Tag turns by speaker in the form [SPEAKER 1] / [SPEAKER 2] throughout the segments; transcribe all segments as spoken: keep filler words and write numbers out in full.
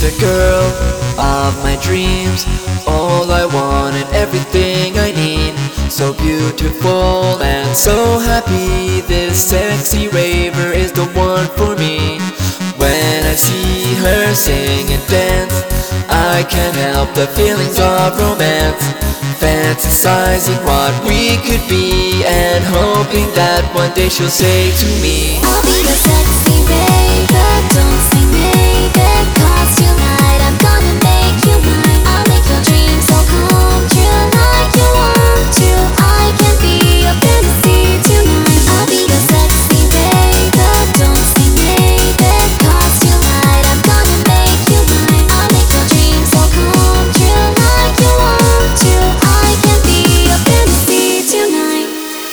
[SPEAKER 1] the girl of my dreams, all I want and everything I need. So beautiful and so happy, this sexy raver is the one for me. When I see her sing and dance, I can't help the feelings of romance, fantasizing what we could be, and hoping that one day she'll say to me,
[SPEAKER 2] I'll be your sexy raver, don't say maybe, 'cause tonight I'm gonna make you mine. I'll make your dreams all come true like you want to. I can be your fantasy tonight. I'll be your sexy raver, don't say maybe, 'cause tonight I'm gonna make you mine. I'll make your dreams all come true like you want to. I can be your fantasy tonight.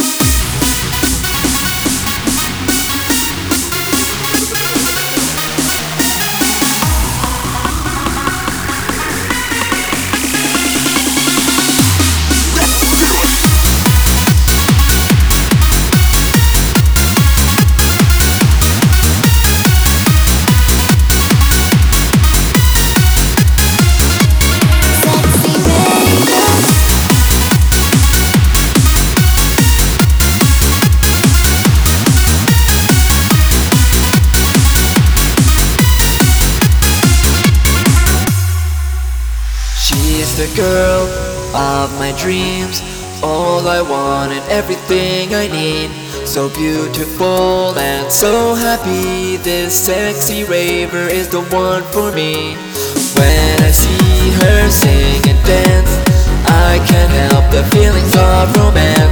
[SPEAKER 1] she's the girl of my dreams, all I want and everything I need. So beautiful and so happy, this sexy raver is the one for me. When I see her sing and dance, I can't help the feelings of romance,